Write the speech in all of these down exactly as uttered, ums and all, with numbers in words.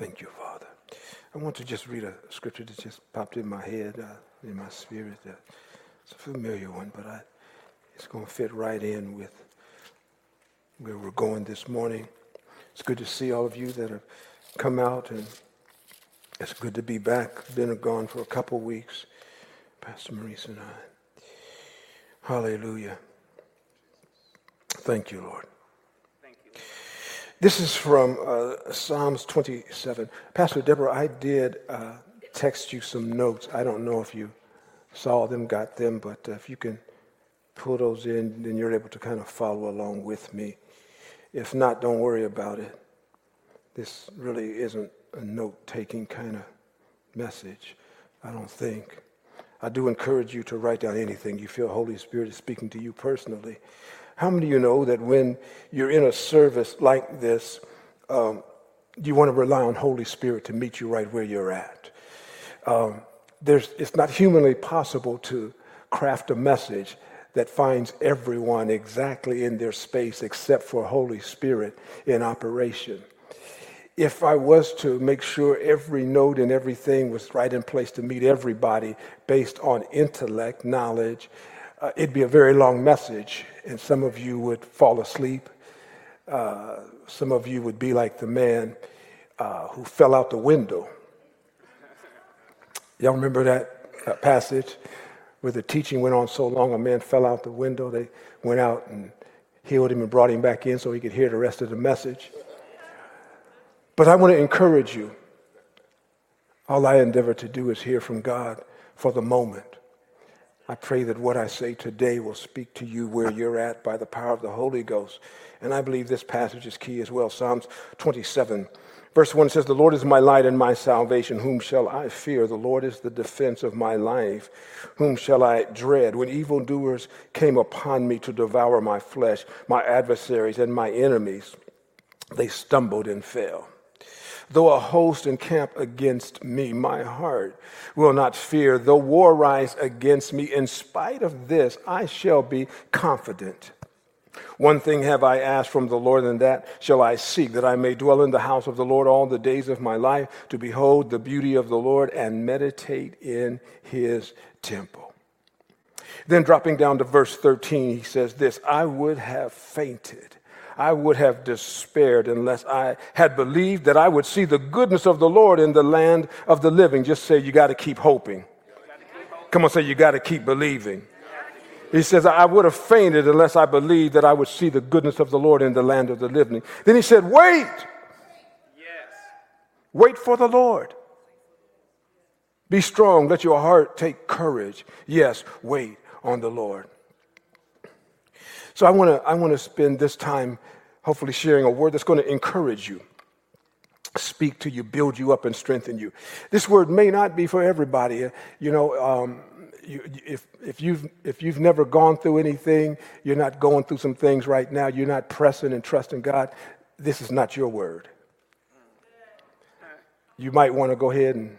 Thank you, Father. I want to just read a scripture that just popped in my head, uh, in my spirit. Uh, it's a familiar one, but I, it's going to fit right in with where we're going this morning. It's good to see all of you that have come out, and it's good to be back. Been gone for a couple weeks, Pastor Maurice and I. Hallelujah. Thank you, Lord. Thank you. This is from uh, Psalms twenty-seven. Pastor Deborah, I did uh, text you some notes. I don't know if you saw them, got them, but uh, if you can pull those in, then you're able to kind of follow along with me. If not, don't worry about it. This really isn't a note-taking kind of message, I don't think. I do encourage you to write down anything you feel Holy Spirit is speaking to you personally. How many of you know that when you're in a service like this, um, you want to rely on Holy Spirit to meet you right where you're at? Um, there's, it's not humanly possible to craft a message that finds everyone exactly in their space except for Holy Spirit in operation. If I was to make sure every note and everything was right in place to meet everybody based on intellect, knowledge, uh, it'd be a very long message, and some of you would fall asleep. Uh, some of you would be like the man uh, who fell out the window. Y'all remember that uh, passage where the teaching went on so long, a man fell out the window. They went out and healed him and brought him back in so he could hear the rest of the message. But I want to encourage you. All I endeavor to do is hear from God for the moment. I pray that what I say today will speak to you where you're at by the power of the Holy Ghost. And I believe this passage is key as well. Psalms twenty-seven, verse one says, "The Lord is my light and my salvation. Whom shall I fear? The Lord is the defense of my life. Whom shall I dread? When evildoers came upon me to devour my flesh, my adversaries and my enemies, they stumbled and fell. Though a host encamp against me, my heart will not fear. Though war rise against me, in spite of this, I shall be confident. One thing have I asked from the Lord, and that shall I seek, that I may dwell in the house of the Lord all the days of my life, to behold the beauty of the Lord and meditate in his temple." Then dropping down to verse thirteen, he says this, "I would have fainted. I would have despaired unless I had believed that I would see the goodness of the Lord in the land of the living." Just say you got to keep hoping. Come on, say you got to keep believing. He says, "I would have fainted unless I believed that I would see the goodness of the Lord in the land of the living." Then he said, wait. Yes. Wait for the Lord. Be strong. Let your heart take courage. Yes, wait on the Lord. So I want to I want to spend this time hopefully sharing a word that's going to encourage you, speak to you, build you up, and strengthen you. This word may not be for everybody. You know, um, you, if if you've if you've never gone through anything, you're not going through some things right now, you're not pressing and trusting God, this is not your word. You might want to go ahead and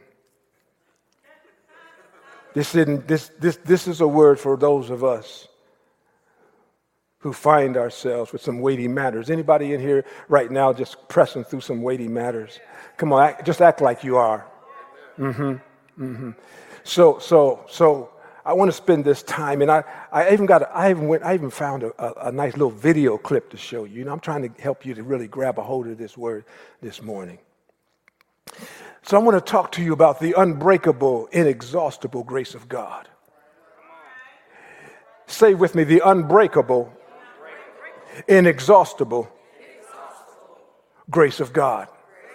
this isn't this this this is a word for those of us who find ourselves with some weighty matters. Anybody in here right now just pressing through some weighty matters? Come on, act, just act like you are. Mm-hmm. Mm-hmm. So, so, so I want to spend this time, and I, I even got, a, I even went, I even found a, a, a nice little video clip to show you. You know, I'm trying to help you to really grab a hold of this word this morning. So I want to talk to you about the unbreakable, inexhaustible grace of God. Say with me, the unbreakable, inexhaustible grace of God.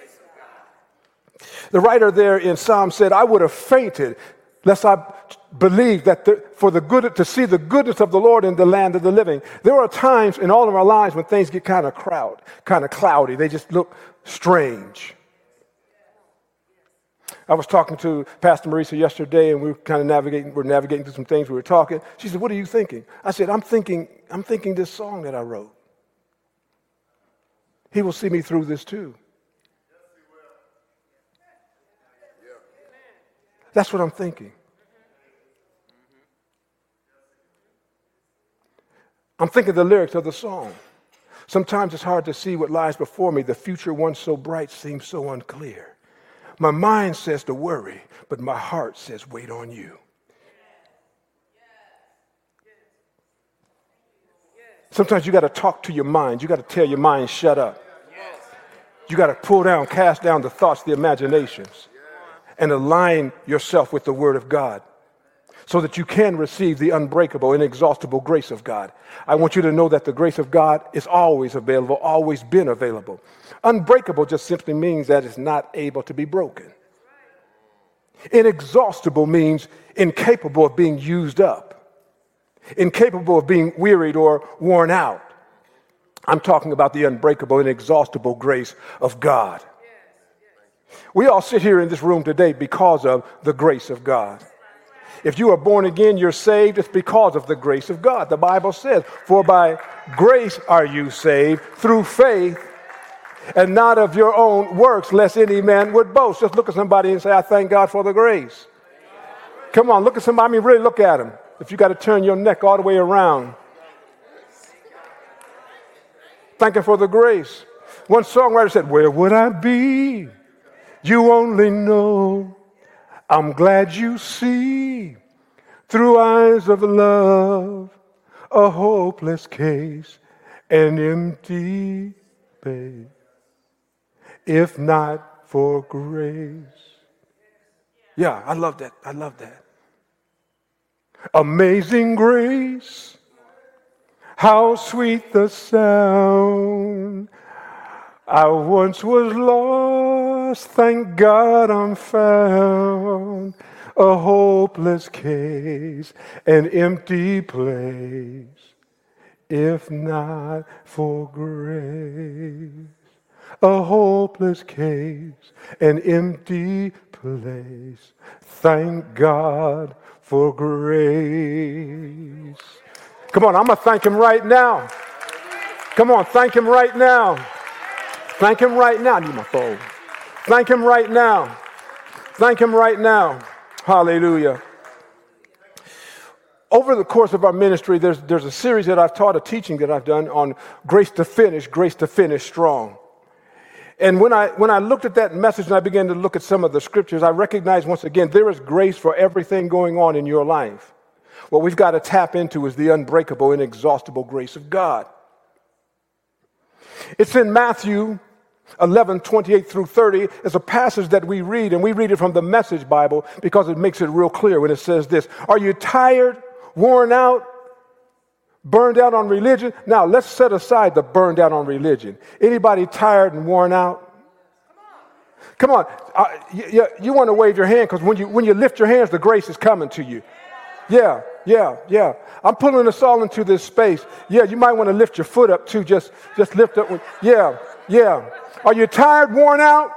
The writer there in Psalm said, "I would have fainted lest I believed that the, for the good to see the goodness of the Lord in the land of the living." There are times in all of our lives when things get kind of crowd, kind of cloudy. They just look strange. I was talking to Pastor Marisa yesterday, and we were kind of navigating. We're navigating through some things. We were talking. She said, "What are you thinking?" I said, "I'm thinking. I'm thinking this song that I wrote. He will see me through this too." That's what I'm thinking. I'm thinking the lyrics of the song. Sometimes it's hard to see what lies before me. The future once so bright seems so unclear. My mind says to worry, but my heart says wait on you. Sometimes you got to talk to your mind. You got to tell your mind, shut up. You got to pull down, cast down the thoughts, the imaginations, and align yourself with the Word of God so that you can receive the unbreakable, inexhaustible grace of God. I want you to know that the grace of God is always available, always been available. Unbreakable just simply means that it's not able to be broken. Inexhaustible means incapable of being used up, incapable of being wearied or worn out. I'm talking about the unbreakable, inexhaustible grace of God. We all sit here in this room today because of the grace of God. If you are born again, you're saved, it's because of the grace of God. The Bible says, for by grace are you saved through faith, and not of your own works, lest any man would boast. Just look at somebody and say, I thank God for the grace. Come on, look at somebody, I mean, really look at him. If you got to turn your neck all the way around. Thank him for the grace. One songwriter said, where would I be? You only know. I'm glad you see through eyes of love a hopeless case, an empty space, if not for grace. Yeah, I love that. I love that. Amazing grace. How sweet the sound. I once was lost, thank God I'm found. A hopeless case, an empty place, if not for grace. A hopeless case, an empty place, thank God for grace. Come on, I'm going to thank him right now. Come on, thank him right now. Thank him right now. I need my phone. Thank him right now. Thank him right now. Hallelujah. Over the course of our ministry, there's, there's a series that I've taught, a teaching that I've done on grace to finish, grace to finish strong. And when I when I looked at that message and I began to look at some of the scriptures, I recognized once again, there is grace for everything going on in your life. What we've got to tap into is the unbreakable, inexhaustible grace of God. It's in Matthew eleven, twenty-eight through thirty. It's a passage that we read, and we read it from the Message Bible because it makes it real clear when it says this. Are you tired, worn out, burned out on religion? Now, let's set aside the burned out on religion. Anybody tired and worn out? Come on. Uh, you, you want to wave your hand because when you, when you lift your hands, the grace is coming to you. Yeah, yeah, yeah. I'm pulling us all into this space. Yeah, you might want to lift your foot up too. Just, just lift up. Yeah, yeah. Are you tired, worn out?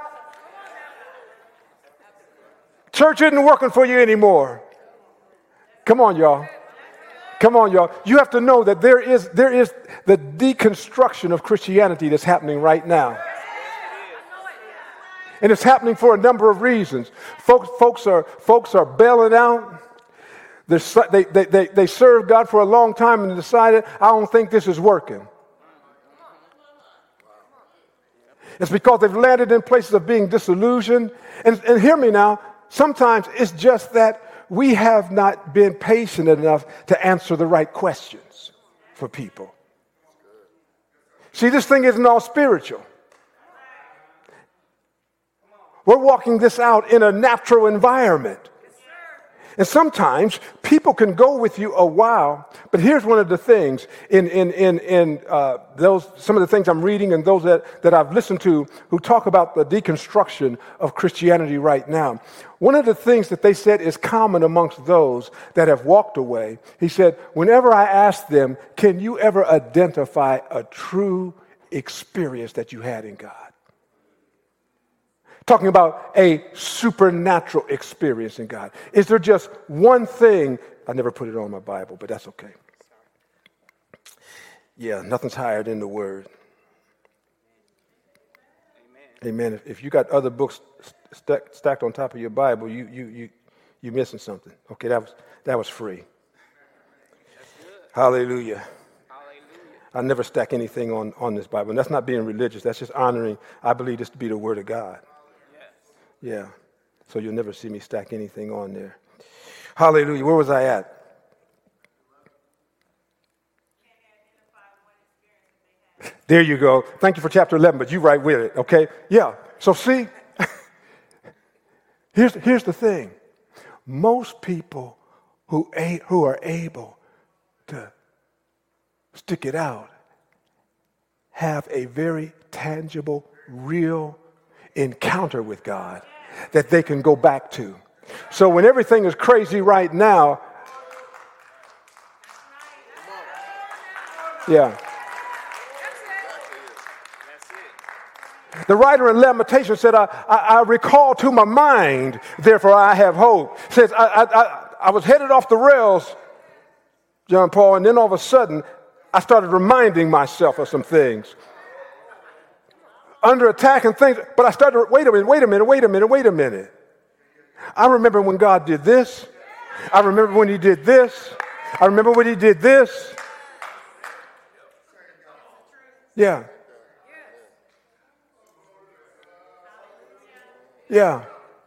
Church isn't working for you anymore. Come on, y'all. Come on, y'all. You have to know that there is, there is the deconstruction of Christianity that's happening right now. And it's happening for a number of reasons. Folks, folks are, folks are bailing out. They, they, they, they served God for a long time and decided, I don't think this is working. It's because they've landed in places of being disillusioned. And, and hear me now, sometimes it's just that we have not been patient enough to answer the right questions for people. See, this thing isn't all spiritual. We're walking this out in a natural environment. And sometimes people can go with you a while, but here's one of the things in in in in uh, those some of the things I'm reading and those that, that I've listened to who talk about the deconstruction of Christianity right now. One of the things that they said is common amongst those that have walked away. He said, whenever I ask them, can you ever identify a true experience that you had in God? Talking about a supernatural experience in God. Is there just one thing? I never put it on my Bible, but that's okay. Yeah, nothing's higher than the Word. Amen. Amen. If, if you got other books st- stacked on top of your Bible, you you you you're missing something. Okay, that was that was free. Hallelujah. I never stack anything on, on this Bible. And that's not being religious. That's just honoring. I believe this to be the Word of God. Yeah. So you'll never see me stack anything on there. Hallelujah. Where was I at? There you go. Thank you for chapter eleven, but you right with it, okay? Yeah. So see, here's, here's the thing. Most people who, a, who are able to stick it out have a very tangible, real encounter with God that they can go back to. So when everything is crazy right now, yeah. The writer in Lamentations said, I, I, I recall to my mind, therefore I have hope. Says, I, I, I, I was headed off the rails, John Paul, and then all of a sudden, I started reminding myself of some things. Under attack and things, but I started, wait a minute, wait a minute, wait a minute, wait a minute. I remember when God did this. I remember when he did this. I remember when he did this. Yeah. Yeah.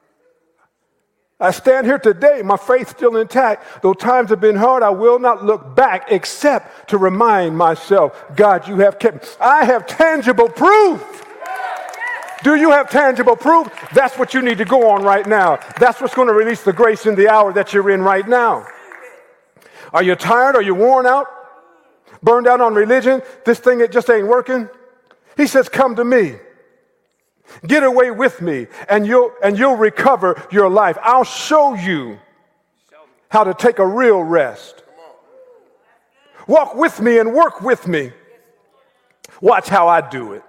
I stand here today, my faith still intact. Though times have been hard, I will not look back except to remind myself, God, you have kept me. I have tangible proof. Do you have tangible proof? That's what you need to go on right now. That's what's going to release the grace in the hour that you're in right now. Are you tired? Are you worn out? Burned out on religion? This thing, it just ain't working? He says, come to me. Get away with me, and you'll and you'll recover your life. I'll show you how to take a real rest. Walk with me and work with me. Watch how I do it.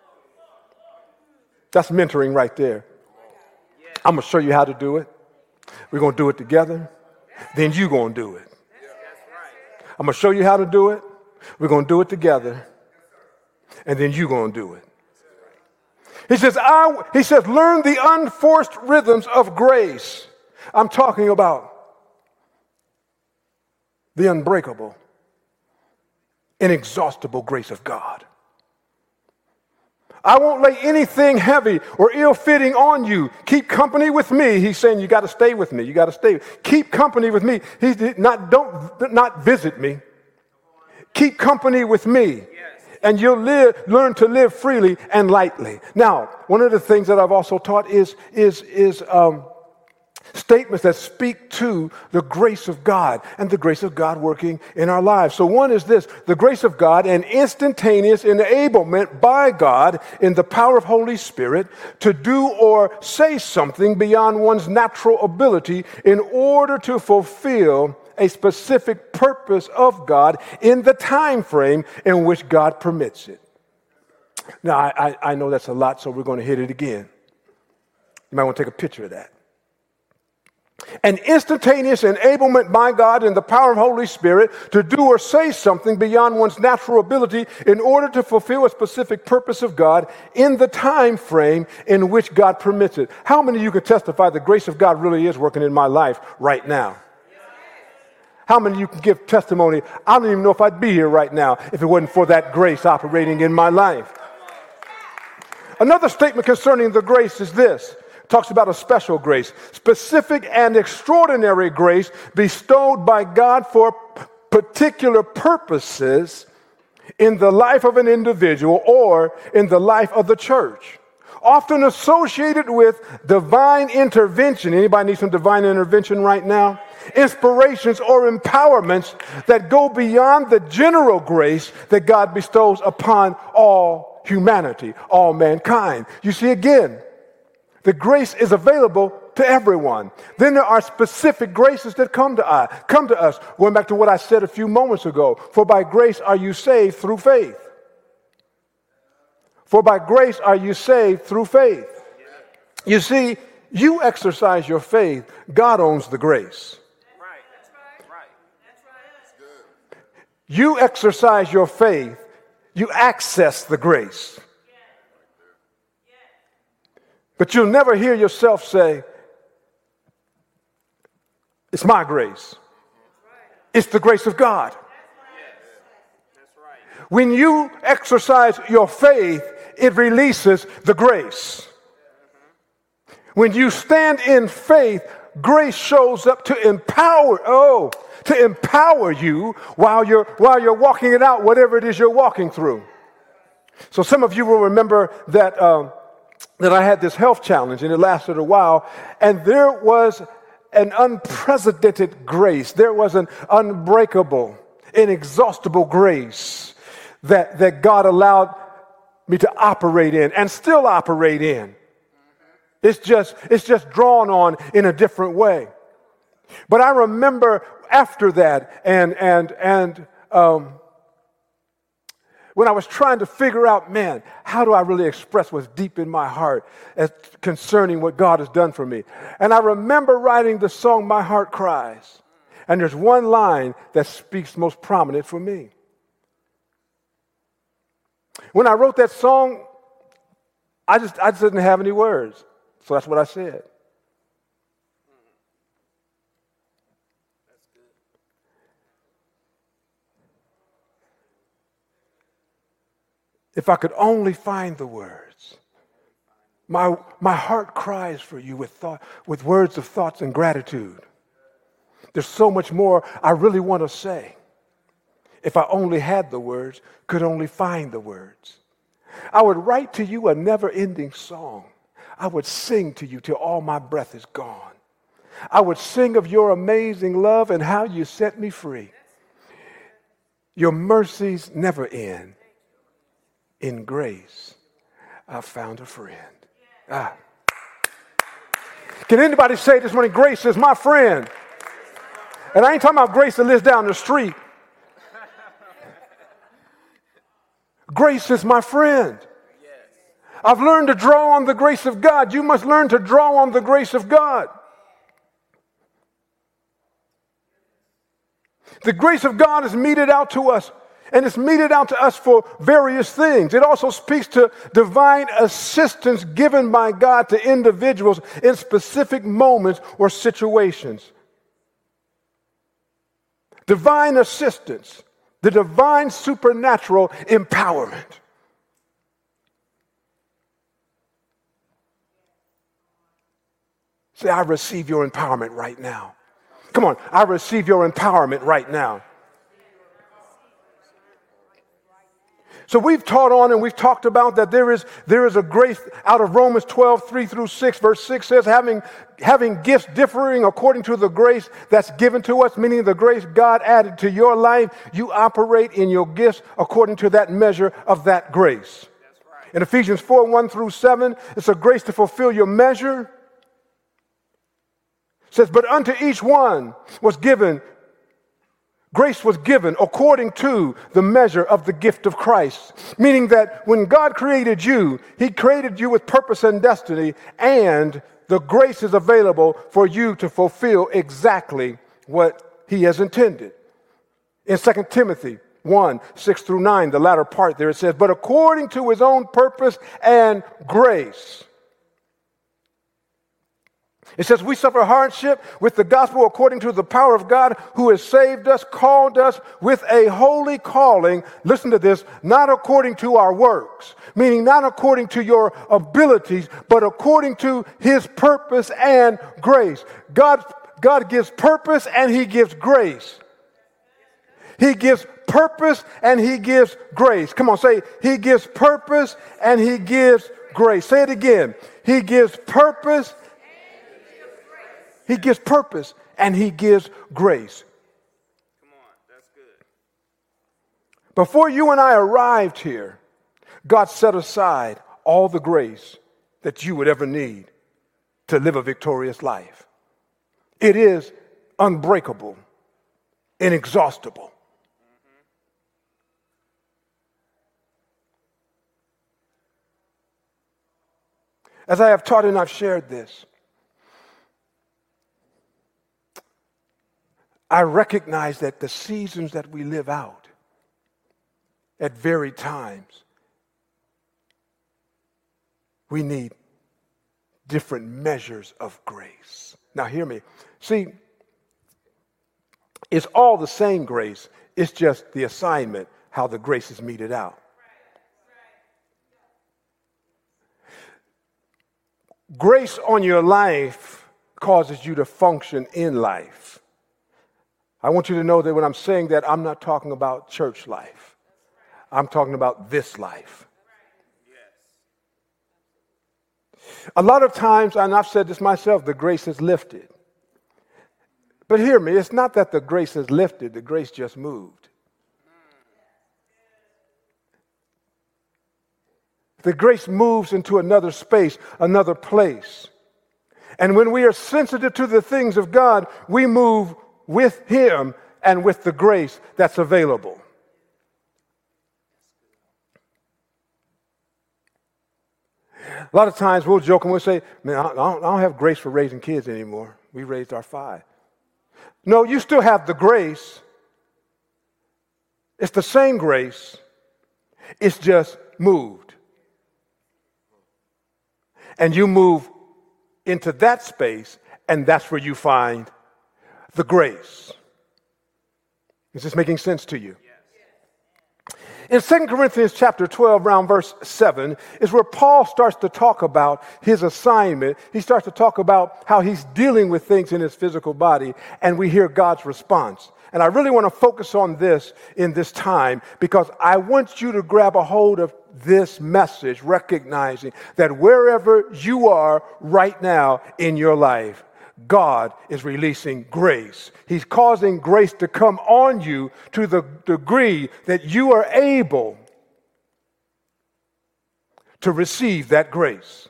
That's mentoring right there. I'm going to show you how to do it. We're going to do it together. Then you're going to do it. I'm going to show you how to do it. We're going to do it together. And then you're going to do it. He says, I, he says, learn the unforced rhythms of grace. I'm talking about the unbreakable, inexhaustible grace of God. I won't lay anything heavy or ill-fitting on you. Keep company with me. He's saying you got to stay with me. You got to stay. Keep company with me. He's not, don't not visit me. Keep company with me. And you'll live, learn to live freely and lightly. Now, one of the things that I've also taught is, is, is um, statements that speak to the grace of God and the grace of God working in our lives. So one is this: the grace of God, an instantaneous enablement by God in the power of Holy Spirit to do or say something beyond one's natural ability in order to fulfill a specific purpose of God in the time frame in which God permits it. Now, I, I, I know that's a lot, so we're going to hit it again. You might want to take a picture of that. An instantaneous enablement by God in the power of Holy Spirit to do or say something beyond one's natural ability in order to fulfill a specific purpose of God in the time frame in which God permits it. How many of you can testify the grace of God really is working in my life right now? How many of you can give testimony? I don't even know if I'd be here right now if it wasn't for that grace operating in my life. Another statement concerning the grace is this. It talks about a special grace, specific and extraordinary grace bestowed by God for p- particular purposes in the life of an individual or in the life of the church. Often associated with divine intervention. Anybody need some divine intervention right now? Inspirations or empowerments that go beyond the general grace that God bestows upon all humanity, all mankind. You see, again, the grace is available to everyone. Then there are specific graces that come to us. Come to us. Going back to what I said a few moments ago. For by grace are you saved through faith. For by grace are you saved through faith. You see, you exercise your faith. God owns the grace. Right. That's right. Right. That's right. That's good. You exercise your faith. You access the grace. But you'll never hear yourself say, it's my grace. It's the grace of God. When you exercise your faith, it releases the grace. When you stand in faith, grace shows up to empower, oh, to empower you while you're, while you're walking it out, whatever it is you're walking through. So some of you will remember that, um, that I had this health challenge, and it lasted a while, and there was an unprecedented grace. There was an unbreakable, inexhaustible grace that, that God allowed me to operate in and still operate in. It's just, it's just drawn on in a different way. But I remember after that, and and and um, when I was trying to figure out, man, how do I really express what's deep in my heart as concerning what God has done for me? And I remember writing the song, My Heart Cries. And there's one line that speaks most prominent for me. When I wrote that song, I just, I just didn't have any words. So that's what I said. If I could only find the words. My, my heart cries for you with thought, with words of thoughts and gratitude. There's so much more I really want to say. If I only had the words, could only find the words. I would write to you a never-ending song. I would sing to you till all my breath is gone. I would sing of your amazing love and how you set me free. Your mercies never end. In grace, I found a friend. Ah. Can anybody say this morning, grace is my friend? And I ain't talking about grace that lives down the street. Grace is my friend. I've learned to draw on the grace of God. You must learn to draw on the grace of God. The grace of God is meted out to us, and it's meted out to us for various things. It also speaks to divine assistance given by God to individuals in specific moments or situations. Divine assistance, the divine supernatural empowerment. Say, I receive your empowerment right now. Come on, I receive your empowerment right now. So we've taught on and we've talked about that there is, there is a grace out of Romans twelve, three through six. Verse six says, having, having gifts differing according to the grace that's given to us, meaning the grace God added to your life, you operate in your gifts according to that measure of that grace. That's right. In Ephesians four, one through seven, it's a grace to fulfill your measure. It says, but unto each one was given Grace was given according to the measure of the gift of Christ, meaning that when God created you, he created you with purpose and destiny, and the grace is available for you to fulfill exactly what he has intended. In Second Timothy one, six through nine, the latter part there, it says, but according to his own purpose and grace. It says, we suffer hardship with the gospel according to the power of God who has saved us, called us with a holy calling. Listen to this, not according to our works, meaning not according to your abilities, but according to his purpose and grace. God, God gives purpose and he gives grace. He gives purpose and he gives grace. Come on, say, he gives purpose and he gives grace. Say it again. He gives purpose. He gives purpose and he gives grace. Come on, that's good. Before you and I arrived here, God set aside all the grace that you would ever need to live a victorious life. It is unbreakable, inexhaustible. Mm-hmm. As I have taught and I've shared this, I recognize that the seasons that we live out at varied times, we need different measures of grace. Now hear me. See, it's all the same grace. It's just the assignment, how the grace is meted out. Grace on your life causes you to function in life. I want you to know that when I'm saying that, I'm not talking about church life. I'm talking about this life. A lot of times, and I've said this myself, the grace is lifted. But hear me, it's not that the grace is lifted, the grace just moved. The grace moves into another space, another place. And when we are sensitive to the things of God, we move with Him and with the grace that's available. A lot of times we'll joke and we'll say, man, I don't, I don't have grace for raising kids anymore. We raised our five. No, you still have the grace. It's the same grace. It's just moved. And you move into that space, and that's where you find the grace. Is this making sense to you? In Second Corinthians chapter twelve, around verse seven, is where Paul starts to talk about his assignment. He starts to talk about how he's dealing with things in his physical body, and we hear God's response. And I really want to focus on this in this time because I want you to grab a hold of this message, recognizing that wherever you are right now in your life, God is releasing grace. He's causing grace to come on you to the degree that you are able to receive that grace.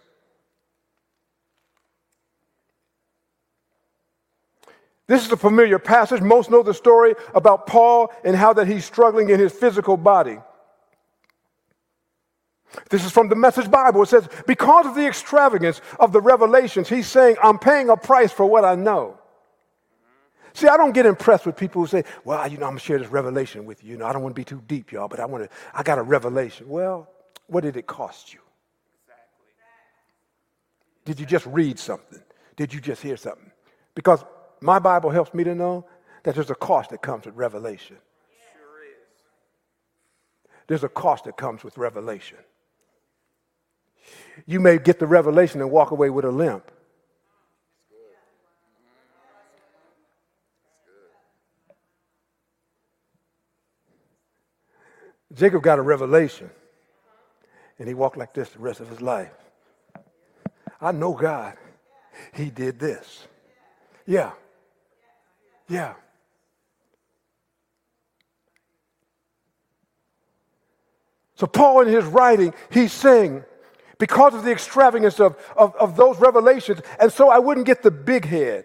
This is a familiar passage. Most know the story about Paul and how that he's struggling in his physical body. This is from the Message Bible. It says, because of the extravagance of the revelations, he's saying, I'm paying a price for what I know. See, I don't get impressed with people who say, well, you know, I'm going to share this revelation with you. You know, I don't want to be too deep, y'all, but I want to, I got a revelation. Well, what did it cost you? Exactly. Did you just read something? Did you just hear something? Because my Bible helps me to know that there's a cost that comes with revelation. Sure is. There's a cost that comes with revelation. You may get the revelation and walk away with a limp. Jacob got a revelation, and he walked like this the rest of his life. I know God. He did this. Yeah. Yeah. So Paul in his writing, he's saying, because of the extravagance of, of, of those revelations, and so I wouldn't get the big head.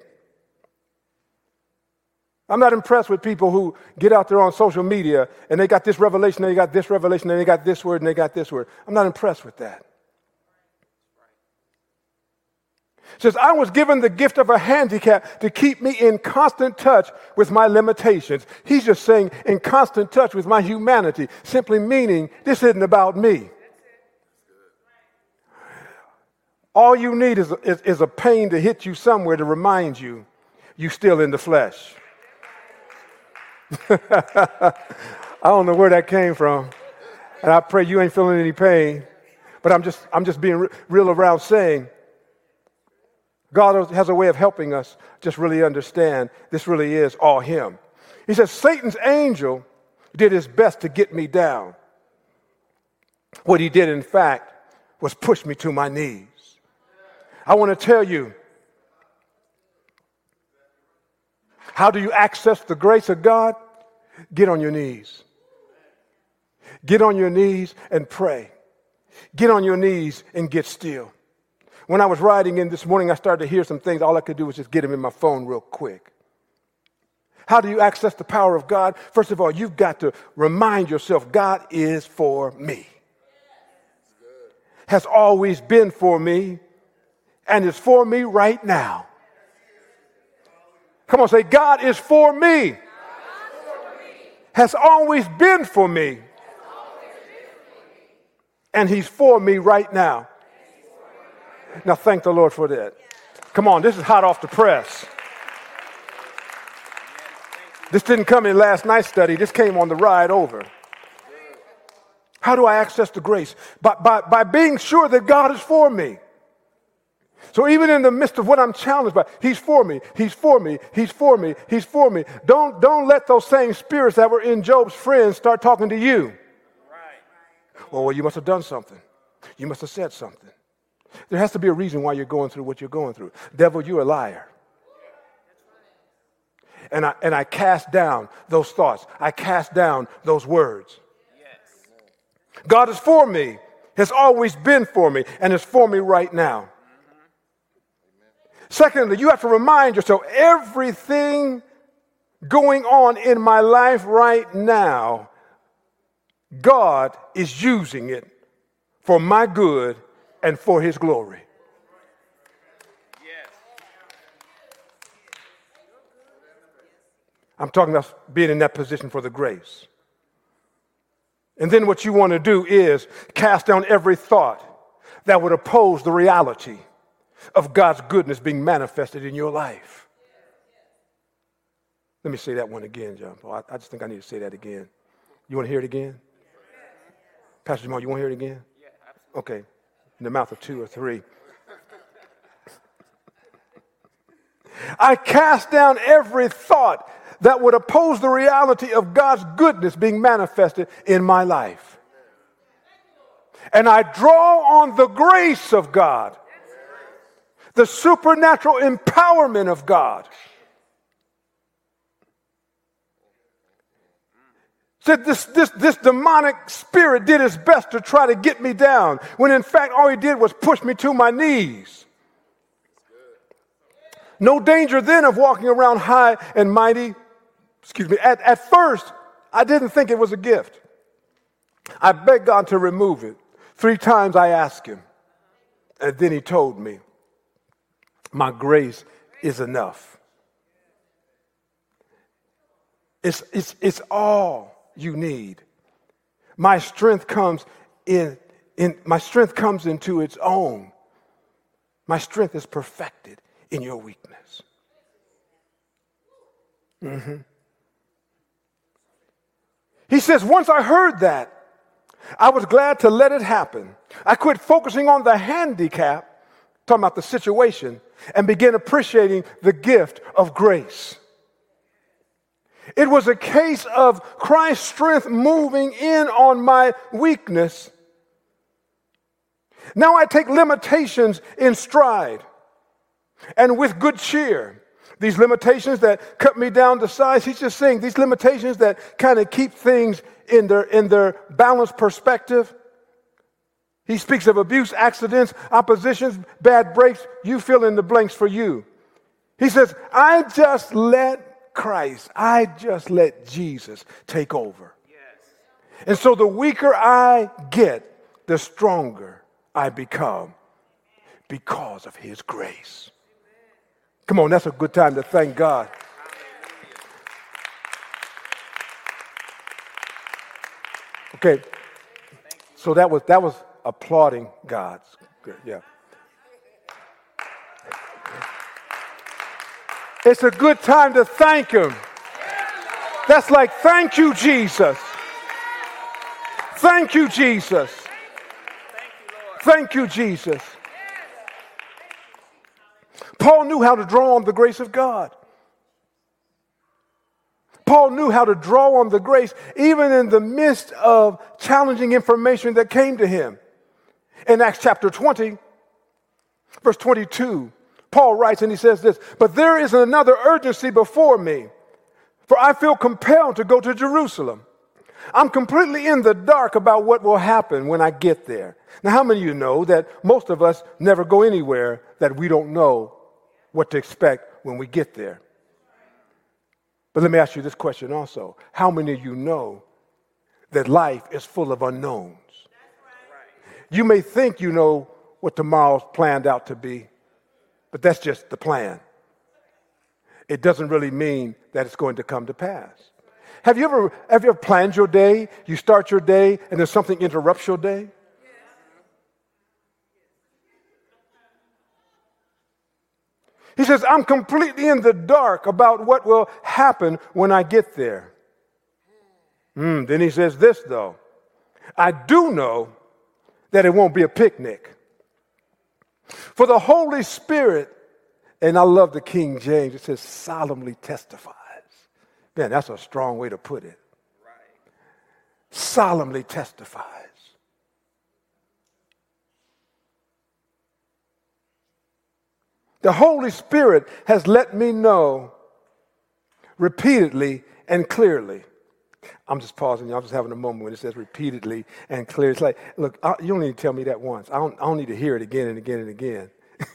I'm not impressed with people who get out there on social media and they got this revelation, and they got this revelation, and they got this word, and they got this word. I'm not impressed with that. It says, I was given the gift of a handicap to keep me in constant touch with my limitations. He's just saying in constant touch with my humanity, simply meaning this isn't about me. All you need is, is, is a pain to hit you somewhere to remind you you're still in the flesh. I don't know where that came from. And I pray you ain't feeling any pain. But I'm just, I'm just being re- real around saying God has a way of helping us just really understand this really is all Him. He says, Satan's angel did his best to get me down. What he did, in fact, was push me to my knees. I want to tell you, how do you access the grace of God? Get on your knees. Get on your knees and pray. Get on your knees and get still. When I was riding in this morning, I started to hear some things. All I could do was just get them in my phone real quick. How do you access the power of God? First of all, you've got to remind yourself, God is for me. Has always been for me and is for me right now. Come on, say, God is for me. Has always been for me. And He's for me right now. Now, thank the Lord for that. Come on, this is hot off the press. This didn't come in last night's study. This came on the ride over. How do I access the grace? By, by, by being sure that God is for me. So even in the midst of what I'm challenged by, he's for me, he's for me, he's for me, he's for me. Don't, don't let those same spirits that were in Job's friends start talking to you. Right. Well, well, you must have done something. You must have said something. There has to be a reason why you're going through what you're going through. Devil, you're a liar. And I, and I cast down those thoughts. I cast down those words. Yes. God is for me, has always been for me, and is for me right now. Secondly, you have to remind yourself, everything going on in my life right now, God is using it for my good and for his glory. Yes. I'm talking about being in that position for the grace. And then what you want to do is cast down every thought that would oppose the reality of God's goodness being manifested in your life. Let me say that one again, John Paul. I, I just think I need to say that again. You want to hear it again? Pastor Jamal, you want to hear it again? Okay. In the mouth of two or three. I cast down every thought that would oppose the reality of God's goodness being manifested in my life. And I draw on the grace of God, the supernatural empowerment of God. Said this, this, this demonic spirit did its best to try to get me down, when in fact all he did was push me to my knees. No danger then of walking around high and mighty. Excuse me. At, at first, I didn't think it was a gift. I begged God to remove it. Three times I asked him. And then he told me, my grace is enough. It's, it's, it's all you need. My strength comes in, in my strength comes into its own. My strength is perfected in your weakness. Mm-hmm. He says, once I heard that, I was glad to let it happen. I quit focusing on the handicap, talking about the situation, and began appreciating the gift of grace. It was a case of Christ's strength moving in on my weakness. Now I take limitations in stride and with good cheer. These limitations that cut me down to size, he's just saying these limitations that kind of keep things in their, in their balanced perspective. He speaks of abuse, accidents, oppositions, bad breaks. You fill in the blanks for you. He says, I just let Christ, I just let Jesus take over. Yes. And so the weaker I get, the stronger I become because of his grace. Come on, that's a good time to thank God. Okay, so that was that was applauding God's good, yeah. It's a good time to thank him. That's like, thank you, Jesus. Thank you, Jesus. Thank you, Jesus. Paul knew how to draw on the grace of God. Paul knew how to draw on the grace even in the midst of challenging information that came to him. In Acts chapter twenty, verse twenty-two, Paul writes and he says this, but there is another urgency before me, for I feel compelled to go to Jerusalem. I'm completely in the dark about what will happen when I get there. Now, how many of you know that most of us never go anywhere that we don't know what to expect when we get there? But let me ask you this question also. How many of you know that life is full of unknowns? You may think you know what tomorrow's planned out to be, but that's just the plan. It doesn't really mean that it's going to come to pass. Have you ever, have you ever planned your day? You start your day and then something interrupts your day? He says, I'm completely in the dark about what will happen when I get there. Mm, then he says this, though. I do know that it won't be a picnic. For the Holy Spirit, and I love the King James, it says solemnly testifies. Man, that's a strong way to put it. Right. Solemnly testifies. The Holy Spirit has let me know repeatedly and clearly. I'm just pausing. I'm just having a moment when it says repeatedly and clearly. It's like, look, I, you don't need to tell me that once. I don't, I don't need to hear it again and again and again.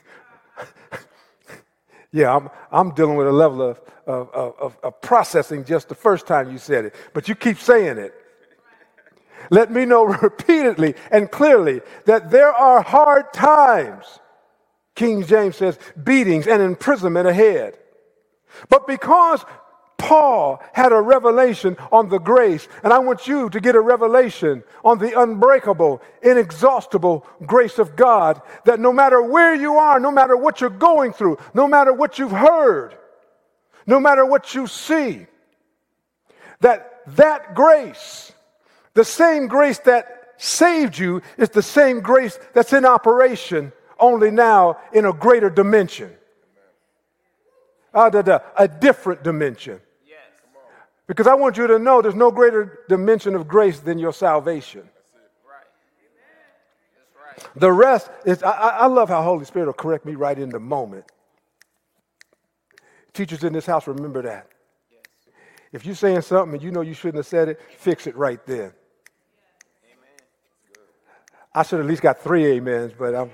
yeah, I'm, I'm dealing with a level of, of, of, of processing just the first time you said it. But you keep saying it. Let me know repeatedly and clearly that there are hard times. King James says beatings and imprisonment ahead. But because Paul had a revelation on the grace, and I want you to get a revelation on the unbreakable, inexhaustible grace of God, that no matter where you are, no matter what you're going through, no matter what you've heard, no matter what you see, that that grace, the same grace that saved you, is the same grace that's in operation, only now in a greater dimension. Uh, da, da, a different dimension. Yes. Because I want you to know there's no greater dimension of grace than your salvation. That's right. That's right. The rest is, I, I love how Holy Spirit will correct me right in the moment. Teachers in this house, remember that. Yes. If you're saying something and you know you shouldn't have said it, fix it right then. Amen. I should have at least got three amens, but I'm...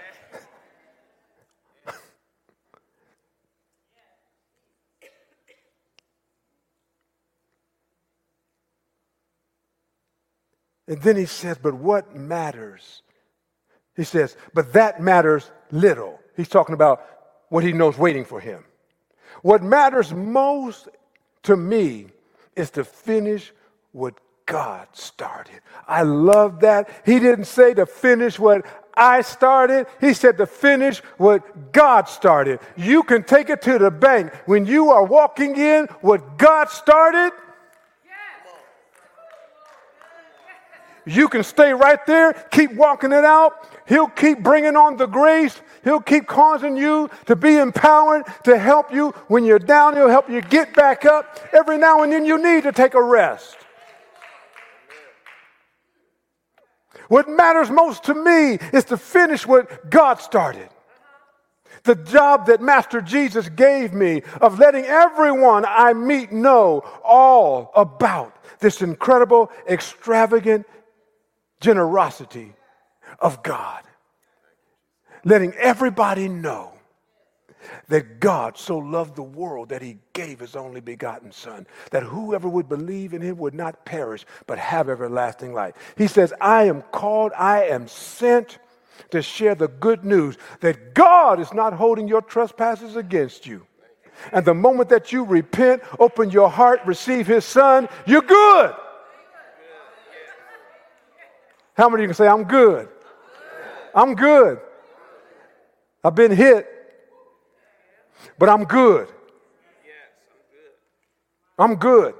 And then he says, but what matters? He says, but that matters little. He's talking about what he knows waiting for him. What matters most to me is to finish what God started. I love that. He didn't say to finish what I started. He said to finish what God started. You can take it to the bank. When you are walking in what God started, you can stay right there, keep walking it out. He'll keep bringing on the grace. He'll keep causing you to be empowered to help you when you're down. He'll help you get back up. Every now and then you need to take a rest. What matters most to me is to finish what God started. The job that Master Jesus gave me of letting everyone I meet know all about this incredible, extravagant generosity of God. Letting everybody know that God so loved the world that he gave his only begotten Son, that whoever would believe in him would not perish, but have everlasting life. He says, I am called, I am sent to share the good news that God is not holding your trespasses against you. And the moment that you repent, open your heart, receive his Son, you're good. How many of you can say, I'm good? I'm good. I've been hit, but I'm good. I'm good.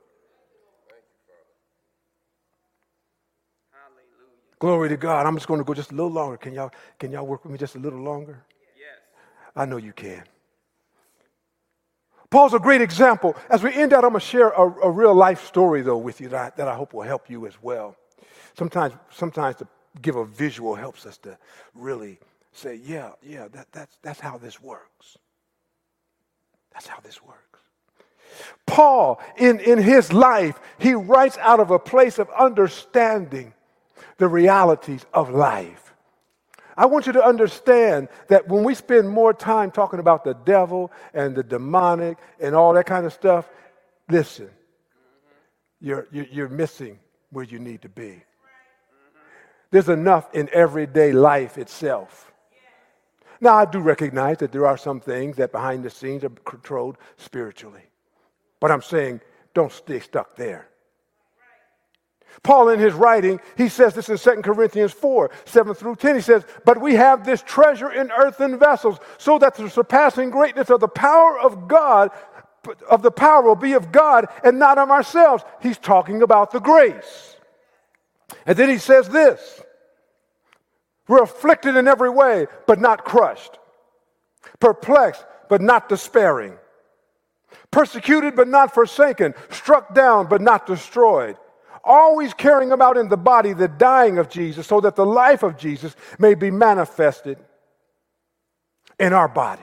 Glory to God. I'm just going to go just a little longer. Can y'all, can y'all work with me just a little longer? Yes. I know you can. Paul's a great example. As we end out, I'm going to share a, a real life story, though, with you that I, that I hope will help you as well. Sometimes, sometimes to give a visual helps us to really say, yeah, yeah, that, that's, that's how this works. That's how this works. Paul, in, in his life, he writes out of a place of understanding the realities of life. I want you to understand that when we spend more time talking about the devil and the demonic and all that kind of stuff, listen, you're, you're, you're missing where you need to be. There's enough in everyday life itself. Now, I do recognize that there are some things that behind the scenes are controlled spiritually. But I'm saying, don't stay stuck there. Paul, in his writing, he says this in Second Corinthians four, seven through ten. He says, but we have this treasure in earthen vessels, so that the surpassing greatness of the power of God, of the power will be of God and not of ourselves. He's talking about the grace. And then he says this, We're afflicted in every way, but not crushed. Perplexed, but not despairing. Persecuted, but not forsaken. Struck down, but not destroyed. Always carrying about in the body the dying of Jesus, so that the life of Jesus may be manifested in our bodies.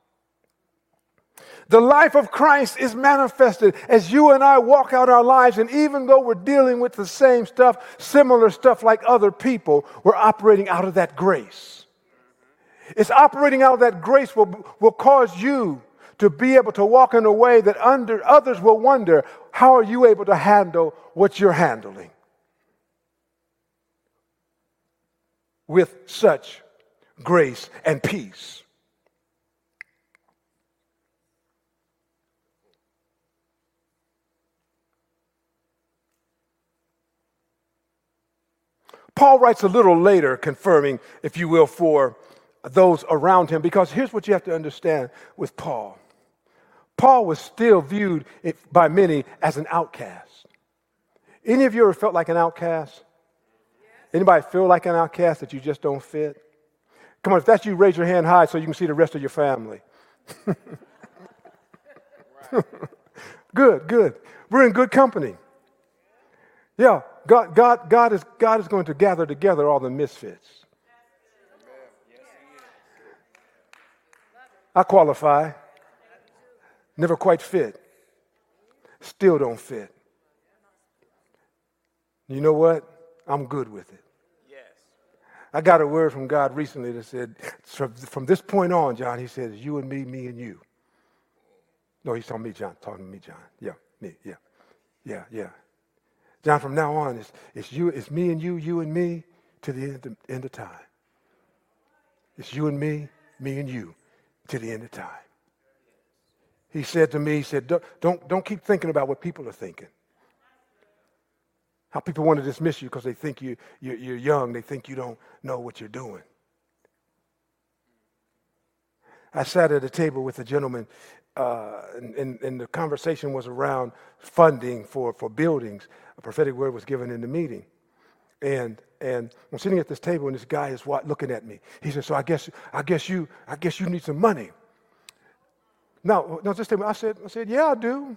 The life of Christ is manifested as you and I walk out our lives, and even though we're dealing with the same stuff, similar stuff like other people, we're operating out of that grace. It's operating out of that grace will, will cause you to be able to walk in a way that under, others will wonder, how are you able to handle what you're handling with such grace and peace? Paul writes a little later, confirming, if you will, for those around him, because here's what you have to understand with Paul. Paul was still viewed by many as an outcast. Any of you ever felt like an outcast? Anybody feel like an outcast, that you just don't fit? Come on, if that's you, raise your hand high so you can see the rest of your family. Good, good. We're in good company. Yeah, God, God, God is, God is going to gather together all the misfits. I qualify. Never quite fit. Still don't fit. You know what? I'm good with it. Yes. I got a word from God recently that said, from, from this point on, John, he says, you and me, me and you. No, he's talking to me, John. Talking to me, John. Yeah, me, yeah. Yeah, yeah. John, from now on, it's, it's you, it's me and you, you and me, to the end of, end of time. It's you and me, me and you, to the end of time. He said to me, he said, don't, don't, don't keep thinking about what people are thinking. How people want to dismiss you because they think you, you're, you're young. They think you don't know what you're doing. I sat at a table with a gentleman, uh, and, and, and the conversation was around funding for, for buildings. A prophetic word was given in the meeting. And and I'm sitting at this table, and this guy is looking at me. He said, so I guess I guess you I guess you need some money. No, no, just I said, I said, yeah, I do.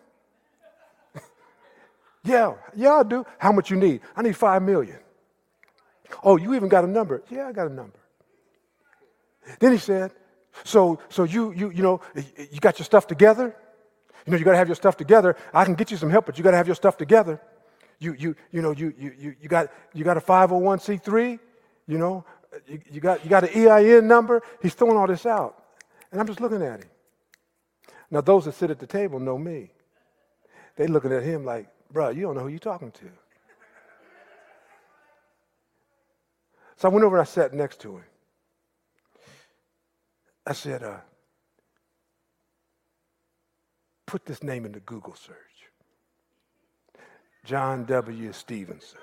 yeah, yeah, I do. How much you need? I need five million. Oh, you even got a number? Yeah, I got a number. Then he said, so so you you you know you got your stuff together? You know, you got to have your stuff together. I can get you some help, but you got to have your stuff together. You you you know you you you got you got a five oh one c three, you know, you, you got you got an E I N number. He's throwing all this out, and I'm just looking at him. Now those that sit at the table know me. They looking at him like, bro, you don't know who you're talking to. So I went over and I sat next to him. I said, uh, put this name into Google search. John W. Stevenson.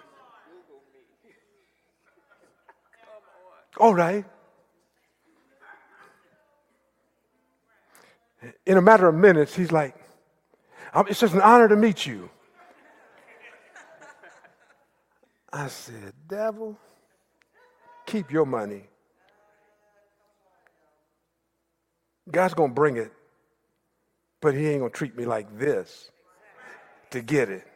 All right. In a matter of minutes, he's like, it's just an honor to meet you. I said, devil, keep your money. God's going to bring it, but he ain't going to treat me like this to get it.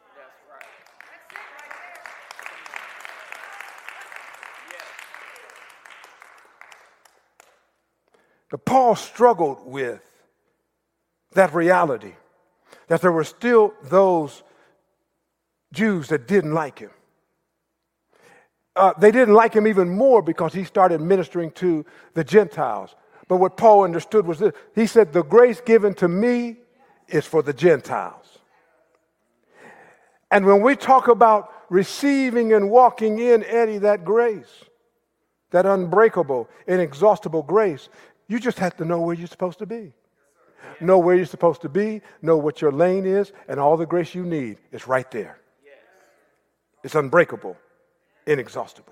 But Paul struggled with that reality, that there were still those Jews that didn't like him. Uh, they didn't like him even more because he started ministering to the Gentiles. But what Paul understood was this. He said, the grace given to me is for the Gentiles. And when we talk about receiving and walking in, Eddie, that grace, that unbreakable, inexhaustible grace, you just have to know where you're supposed to be. Know where you're supposed to be, know what your lane is, and all the grace you need is right there. It's unbreakable, inexhaustible.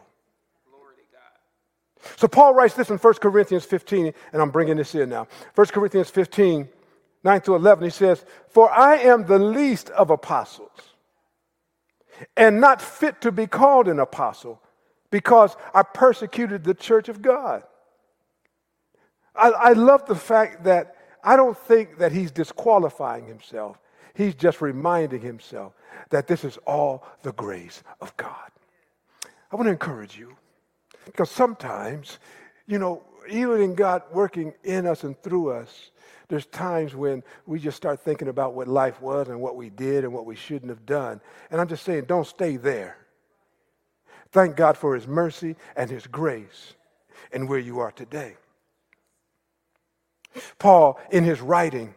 So Paul writes this in First Corinthians fifteen, and I'm bringing this in now. First Corinthians fifteen, nine to eleven, he says, for I am the least of apostles, and not fit to be called an apostle, because I persecuted the church of God. I, I love the fact that I don't think that he's disqualifying himself. He's just reminding himself that this is all the grace of God. I want to encourage you, because sometimes, you know, even in God working in us and through us, there's times when we just start thinking about what life was and what we did and what we shouldn't have done. And I'm just saying, don't stay there. Thank God for his mercy and his grace and where you are today. Paul, in his writing,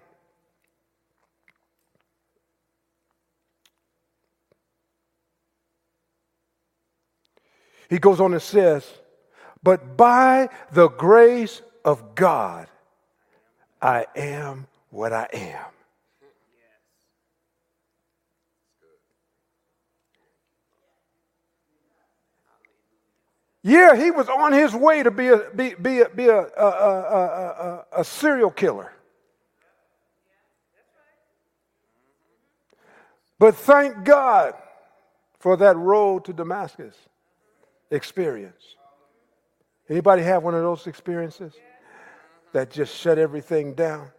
he goes on and says, but by the grace of God, I am what I am. Yeah, he was on his way to be a be be a, be a, a, a, a, a serial killer. But thank God for that road to Damascus experience. Anybody have one of those experiences that just shut everything down?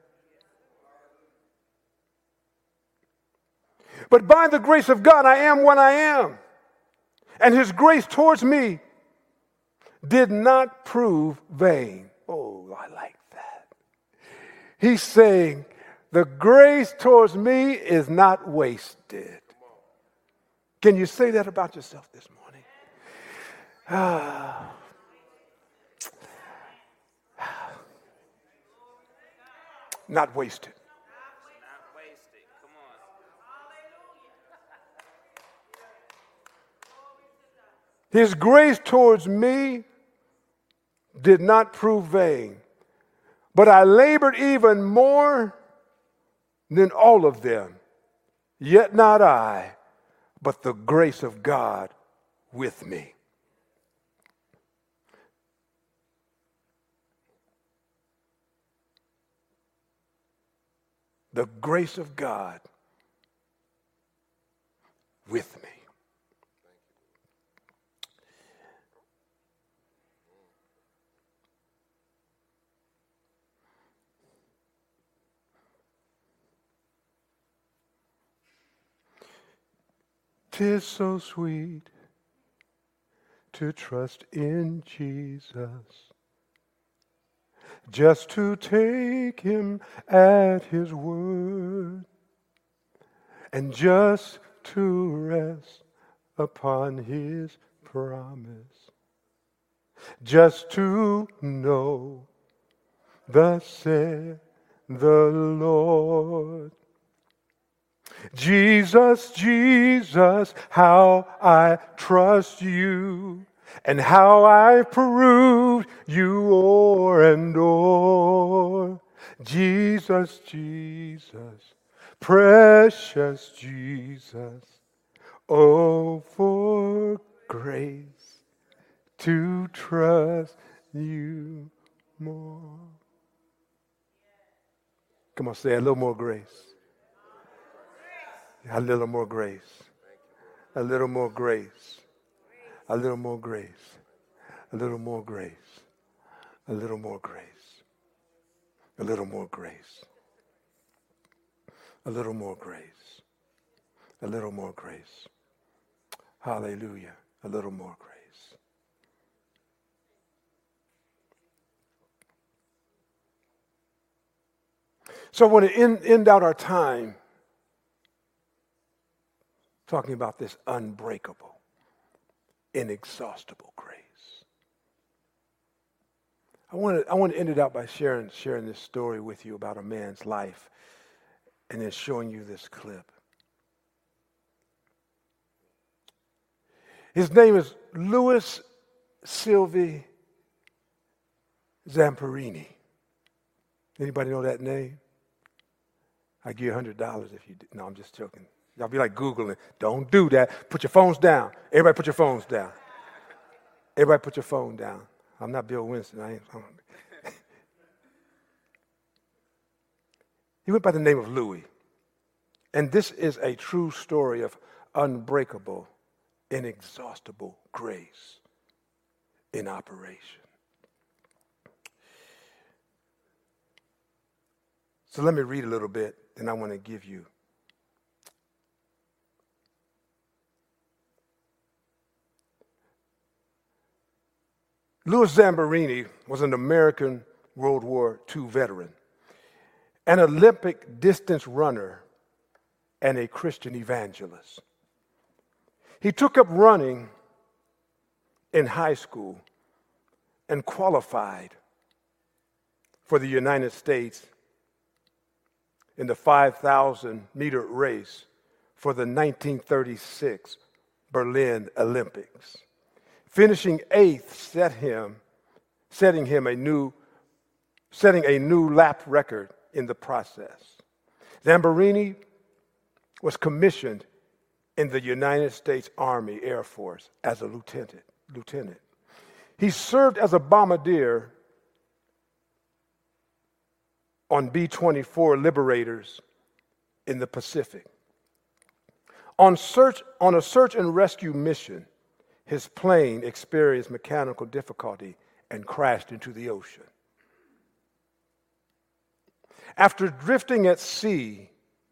But by the grace of God, I am what I am. And his grace towards me did not prove vain. Oh, I like that. He's saying, the grace towards me is not wasted. Can you say that about yourself this morning? Ah. Not wasted. Not wasted. Come on. His grace towards me did not prove vain, but I labored even more than all of them. Yet not I, but the grace of God with me. The grace of God with me. Tis so sweet to trust in Jesus, just to take him at his word, and just to rest upon his promise, just to know thus said the Lord. Jesus, Jesus, how I trust you, and how I proved you o'er and o'er. Jesus, Jesus, precious Jesus, oh, for grace to trust you more. Come on, say a little more grace. A little more grace. A little more grace. A little more grace. A little more grace. A little more grace. A little more grace. A little more grace. A little more grace. Hallelujah. A little more grace. So I want to end, end out our time talking about this unbreakable, inexhaustible grace. I want to I want to end it out by sharing sharing this story with you about a man's life, and then showing you this clip. His name is Louis Silvio Zamperini. Anybody know that name? I give you a hundred dollars if you do. No, I'm just joking. Y'all be like Googling. Don't do that. Put your phones down. Everybody put your phones down. Everybody put your phone down. I'm not Bill Winston. I ain't. I'm... He went by the name of Louis. And this is a true story of unbreakable, inexhaustible grace in operation. So let me read a little bit, then I want to give you Louis Zamperini was an American World War Two veteran, an Olympic distance runner, and a Christian evangelist. He took up running in high school and qualified for the United States in the five thousand meter race for the nineteen thirty-six Berlin Olympics. Finishing eighth set him, setting him a new, setting a new lap record in the process. Zamperini was commissioned in the United States Army Air Force as a lieutenant. lieutenant. He served as a bombardier on B twenty-four Liberators in the Pacific. On search, on a search and rescue mission, his plane experienced mechanical difficulty and crashed into the ocean. After drifting at sea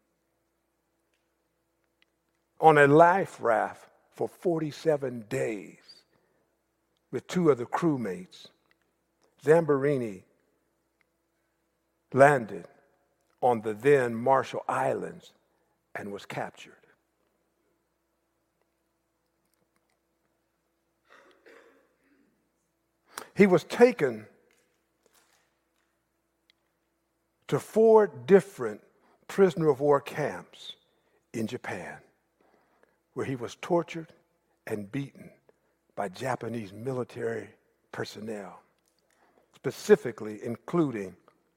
on a life raft for forty-seven days with two other crewmates, Zamperini landed on the then Marshall Islands and was captured. He was taken to four different prisoner of war camps in Japan, where he was tortured and beaten by Japanese military personnel, specifically including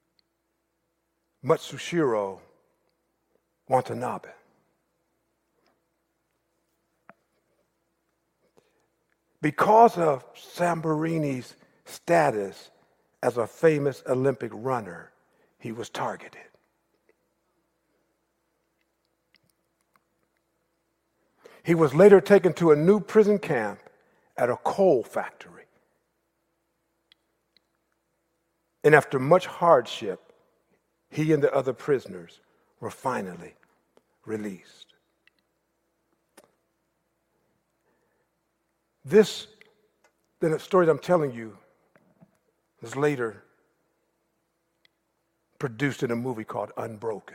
Matsushiro Watanabe. Because of Zamperini's status as a famous Olympic runner, he was targeted. He was later taken to a new prison camp at a coal factory. And after much hardship, he and the other prisoners were finally released. This, the story that I'm telling you, was later produced in a movie called Unbroken.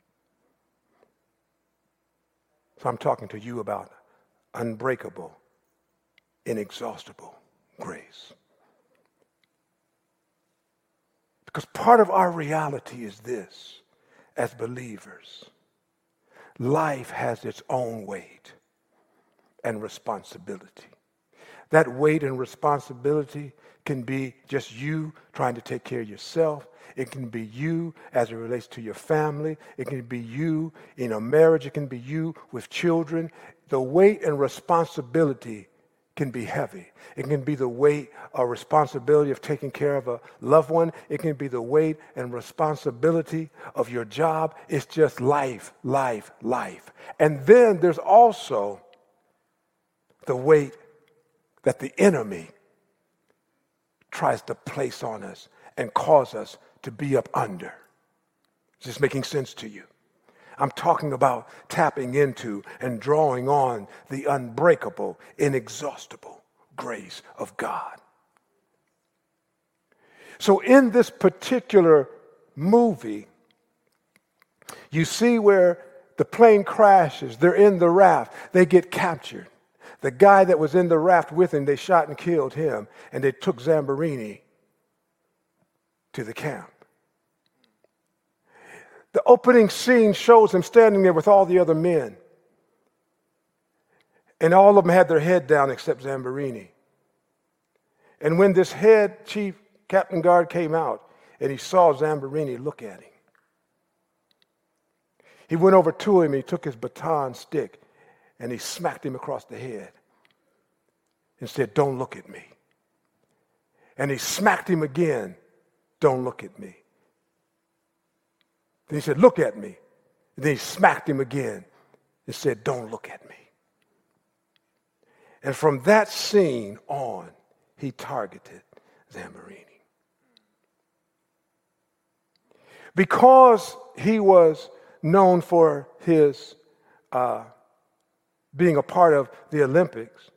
So I'm talking to you about unbreakable, inexhaustible grace. Because part of our reality is this, as believers, life has its own weight and responsibility. That weight and responsibility can be just you trying to take care of yourself. It can be you as it relates to your family. It can be you in a marriage. It can be you with children. The weight and responsibility can be heavy. It can be the weight or responsibility of taking care of a loved one. It can be the weight and responsibility of your job. It's just life, life, life. And then there's also the weight that the enemy tries to place on us and cause us to be up under. Is this making sense to you? I'm talking about tapping into and drawing on the unbreakable, inexhaustible grace of God. So in this particular movie, you see where the plane crashes, they're in the raft, they get captured. The guy that was in the raft with him, they shot and killed him, and they took Zamperini to the camp. The opening scene shows him standing there with all the other men. And all of them had their head down except Zamperini. And when this head chief, Captain Guard, came out and he saw Zamperini look at him, he went over to him, he took his baton stick, and he smacked him across the head and said, "Don't look at me." And he smacked him again, "Don't look at me." Then he said, "Look at me." And then he smacked him again and said, "Don't look at me." And from that scene on, he targeted Zamborini. Because he was known for his uh, being a part of the Olympics,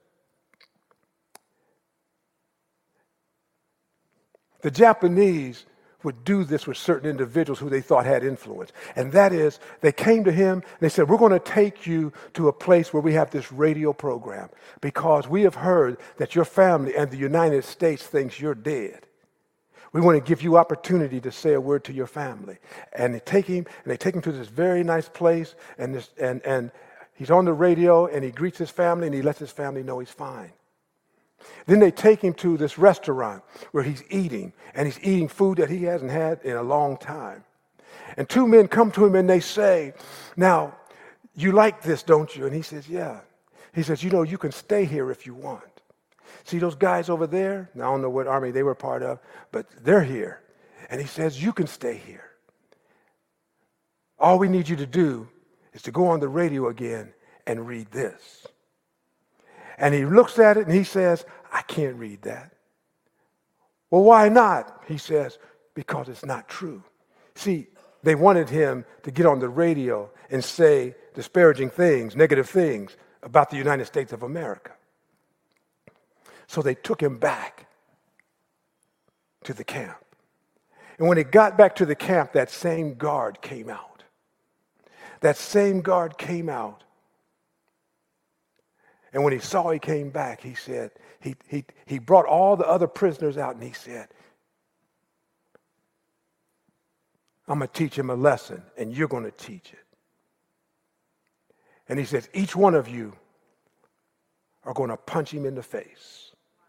the Japanese would do this with certain individuals who they thought had influence. And that is, they came to him and they said, we're going to take you to a place where we have this radio program because we have heard that your family and the United States thinks you're dead. We want to give you opportunity to say a word to your family. And they take him, and they take him to this very nice place, and this, and and he's on the radio, and he greets his family, and he lets his family know he's fine. Then they take him to this restaurant where he's eating, and he's eating food that he hasn't had in a long time. And two men come to him, and they say, now, you like this, don't you? And he says, yeah. He says, you know, you can stay here if you want. See those guys over there? Now, I don't know what army they were part of, but they're here. And he says, you can stay here. All we need you to do is to go on the radio again and read this. And he looks at it and he says, I can't read that. Well, why not? He says, because it's not true. See, they wanted him to get on the radio and say disparaging things, negative things about the United States of America. So they took him back to the camp. And when he got back to the camp, that same guard came out. That same guard came out. And when he saw he came back, he said, he, he, he brought all the other prisoners out and he said, I'm going to teach him a lesson and you're going to teach it. And he says, each one of you are going to punch him in the face.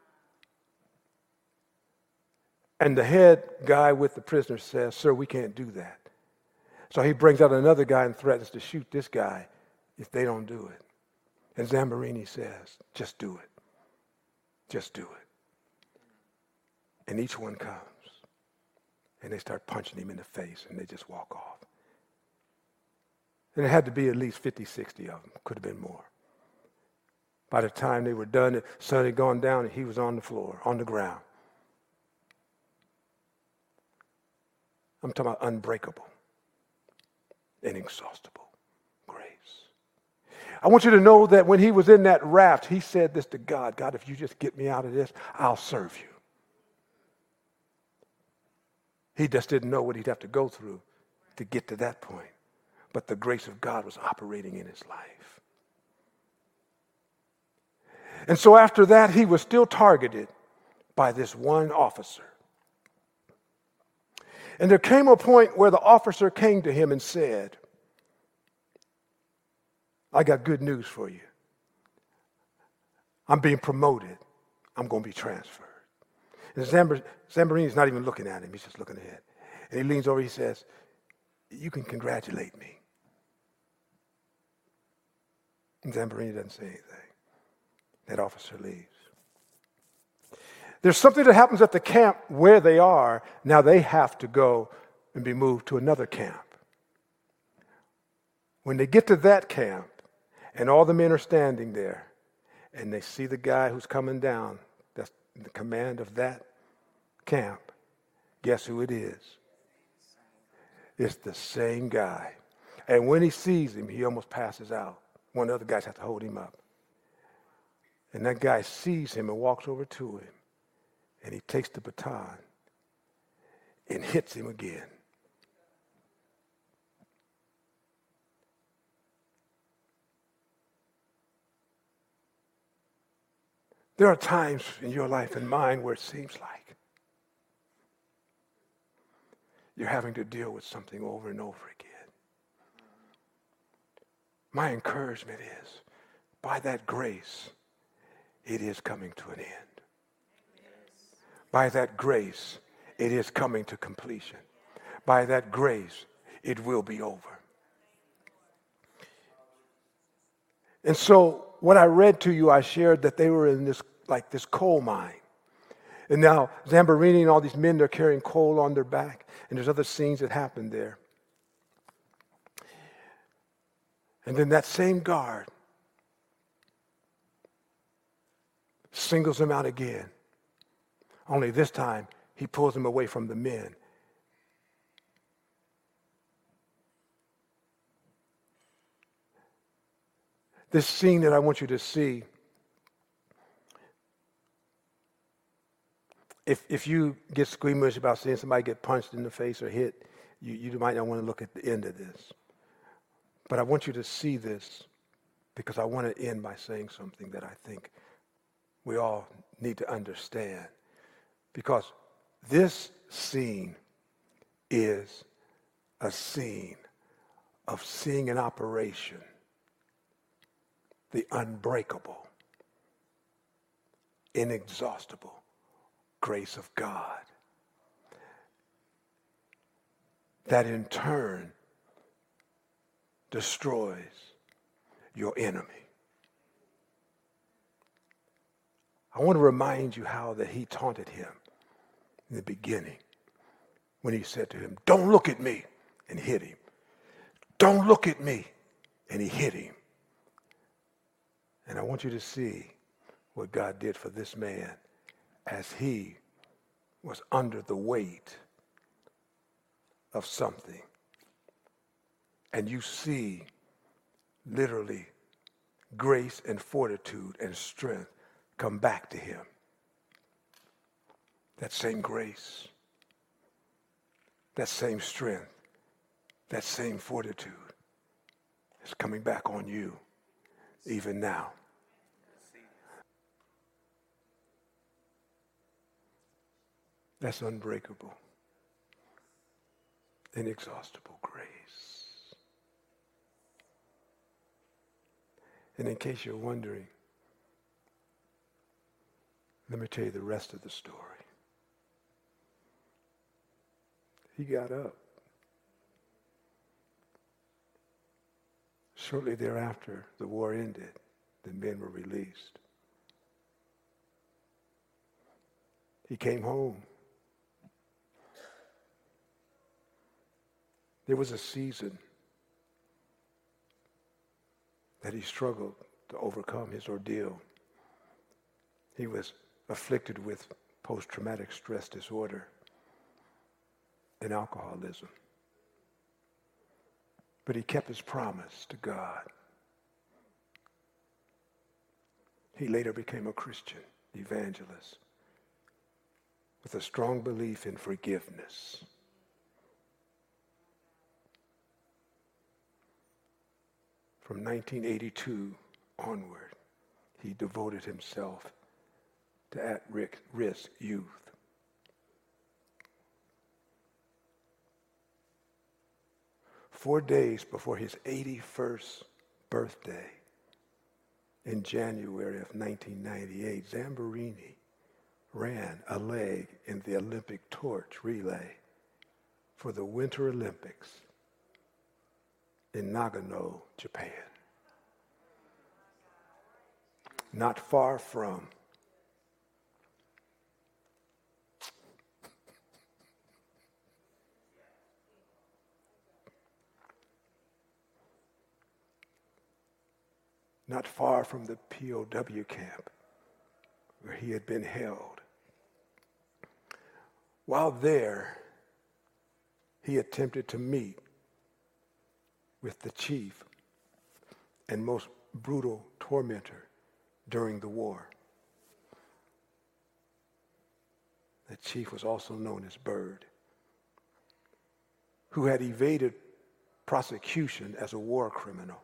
And the head guy with the prisoner says, sir, we can't do that. So he brings out another guy and threatens to shoot this guy if they don't do it. And Zamborini says, just do it. Just do it. And each one comes. And they start punching him in the face and they just walk off. And it had to be at least fifty, sixty of them. Could have been more. By the time they were done, the sun had gone down and he was on the floor, on the ground. I'm talking about unbreakable, inexhaustible grace. I want you to know that when he was in that raft, he said this to God, God, if you just get me out of this, I'll serve you. He just didn't know what he'd have to go through to get to that point. But the grace of God was operating in his life. And so after that, he was still targeted by this one officer. And there came a point where the officer came to him and said, I got good news for you. I'm being promoted. I'm going to be transferred. And Zambor- Zamborini's not even looking at him. He's just looking ahead. And he leans over, he says, you can congratulate me. And Zamborini doesn't say anything. That officer leaves. There's something that happens at the camp where they are. Now they have to go and be moved to another camp. When they get to that camp, and all the men are standing there, and they see the guy who's coming down, that's in the command of that camp, guess who it is? It's the same guy. And when he sees him, he almost passes out. One of the other guys has to hold him up. And that guy sees him and walks over to him. And he takes the baton and hits him again. There are times in your life and mine where it seems like you're having to deal with something over and over again. My encouragement is, by that grace, it is coming to an end. By that grace, it is coming to completion. By that grace, it will be over. And so, what I read to you, I shared that they were in this, like this coal mine. And now, Zamborini and all these men, they're carrying coal on their back. And there's other scenes that happen there. And then that same guard singles him out again Only this time, he pulls him away from the men. This scene that I want you to see, if if you get squeamish about seeing somebody get punched in the face or hit, you, you might not want to look at the end of this. But I want you to see this because I want to end by saying something that I think we all need to understand. Because this scene is a scene of seeing an operation, the unbreakable, inexhaustible grace of God, that in turn destroys your enemy. I want to remind you how that he taunted him in the beginning when he said to him, "Don't look at me," and hit him. "Don't look at me," and he hit him. And I want you to see what God did for this man as he was under the weight of something. And you see literally grace and fortitude and strength come back to him. That same grace, that same strength, that same fortitude is coming back on you even now. That's unbreakable, inexhaustible grace. And in case you're wondering, let me tell you the rest of the story. He got up. Shortly thereafter, the war ended. The men were released. He came home. There was a season that he struggled to overcome his ordeal. He was afflicted with post-traumatic stress disorder and alcoholism. But he kept his promise to God. He later became a Christian evangelist with a strong belief in forgiveness. From nineteen eighty-two onward, he devoted himself to at-risk youth. Four days before his eighty-first birthday, in January of nineteen ninety-eight, Zamborini ran a leg in the Olympic torch relay for the Winter Olympics in Nagano, Japan. Not far from not far from the P O W camp where he had been held. While there, he attempted to meet with the chief and most brutal tormentor during the war. The chief was also known as Byrd, who had evaded prosecution as a war criminal.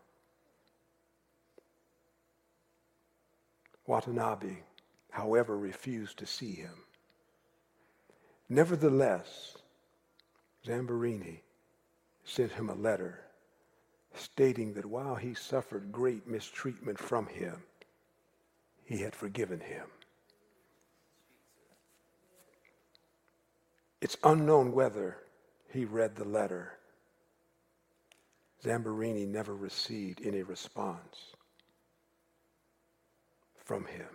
Watanabe, however, refused to see him. Nevertheless, Zamborini sent him a letter stating that while he suffered great mistreatment from him, he had forgiven him. It's unknown whether he read the letter. Zamborini never received any response from him.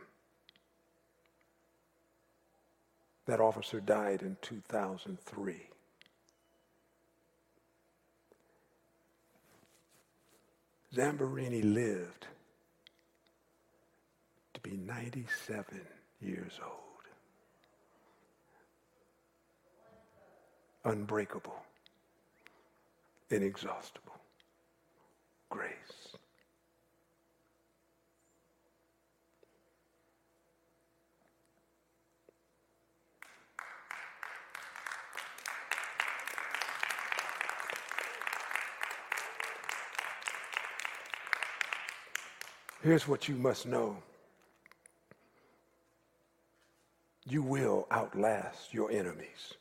That officer died in two thousand three. Zamborini lived to be ninety-seven years old. unbreakable, inexhaustible grace. Here's what you must know. You will outlast your enemies.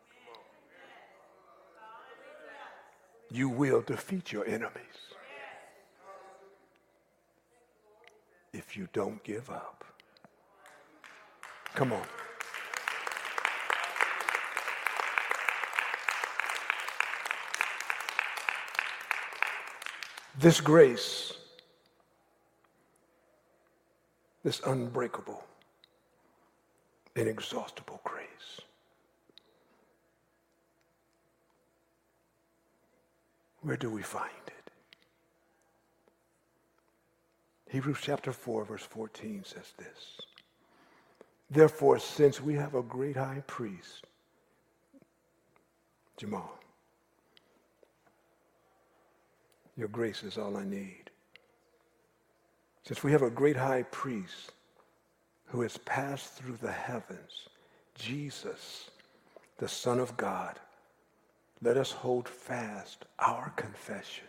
You will defeat your enemies if you don't give up. Come on. This grace, this unbreakable, inexhaustible grace, where do we find it? Hebrews chapter four, verse fourteen says this. Therefore, since we have a great high priest, Jamal, your grace is all I need. Since we have a great high priest who has passed through the heavens, Jesus, the Son of God, let us hold fast our confession.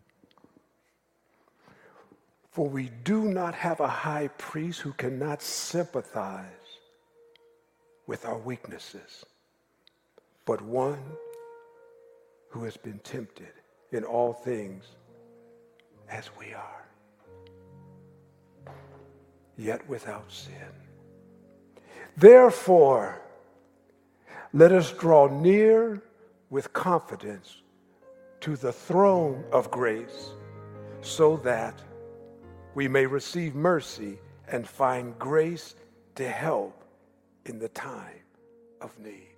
For we do not have a high priest who cannot sympathize with our weaknesses, but one who has been tempted in all things as we are, yet without sin. Therefore, let us draw near with confidence to the throne of grace, so that we may receive mercy and find grace to help in the time of need.